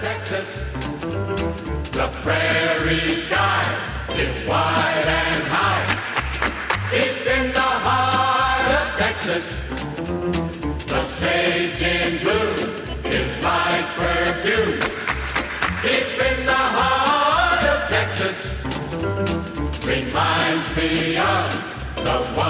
Texas, the prairie sky is wide and high. Deep in the heart of Texas, the sage in bloom is like perfume. Deep in the heart of Texas, reminds me of the